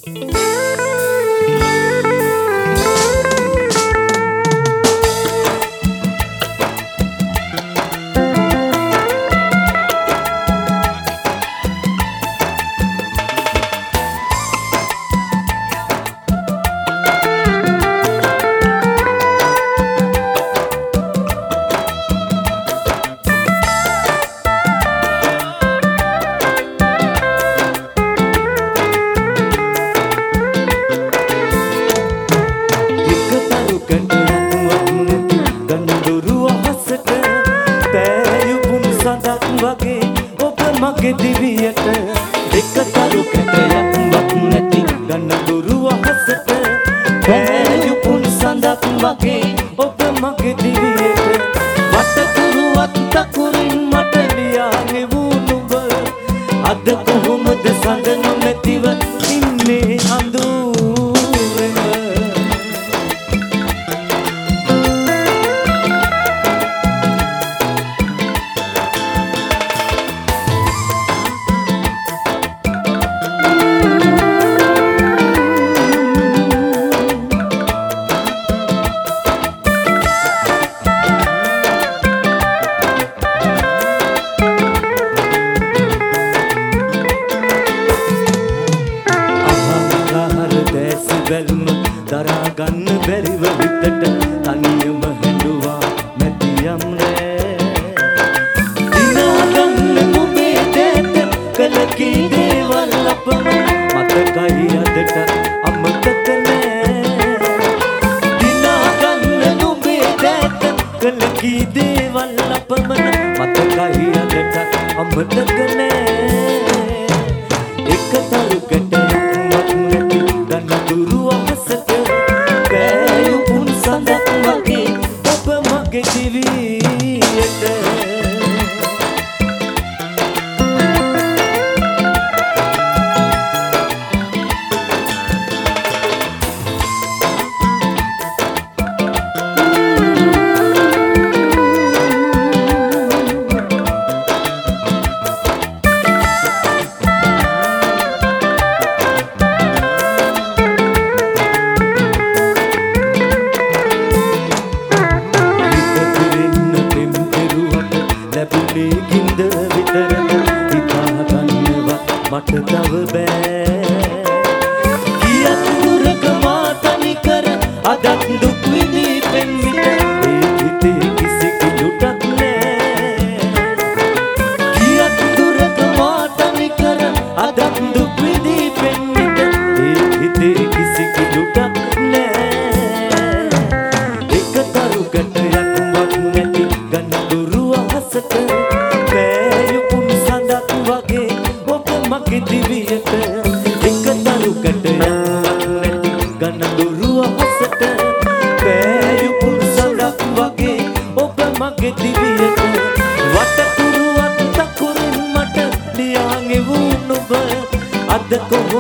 මගේ දිවියට එකතරු කැටයක්වත් නැති ගන්නදුරු අහසට පෑයුපුන් සඳක් වගේ ඔබ මගේ දිවියට වටකුරුවත් තකුරින් මට ලියානේ වූ නුඹ අද කොහොමද සඳ නොමැතිව ඉන්නේ අඳුරෙම දරා ගන්න බැරිව හිතට තනියම හැඬුවා මැදියම් රෑ දිනා ගන්න නුඹේ දැත කළ කී දේවල් අපම මතකයි අදට අමතක නෑ දිනා ගන්න නුඹේ දැත කළ කී දේවල් අපම මතකයි අදට අමතක නෑ එකතරු කැටයක් නැති ගන්නදුරු අහසට මගේ දිවියට ගින්ද විතරද හිතා ගන්නවත් මට තව බෑ කියක් දුරක මා තනි කර අදත් දුක් විඳී පෙන් විට ඒ හිතේ කිසි කිලුටක් නෑ කියක් දුරක මා තනි කර අදත් දුක් විඳී පෙන් විට ඒ හිතේ කිසි කිලුටක් නෑ එකතරු කැටයක්වත් නැති ගන්නදුරු අහසට මගේ දිවියට එකතරු කැටයක්වත් නැති ගන්නදුරු අහසට පෑයුපුන් සඳක් වගේ ඔබ මගේ දිවියට වටකුරුවත් තකුරින් මට ලියාගේ වූ නුඹ අද කොහොමද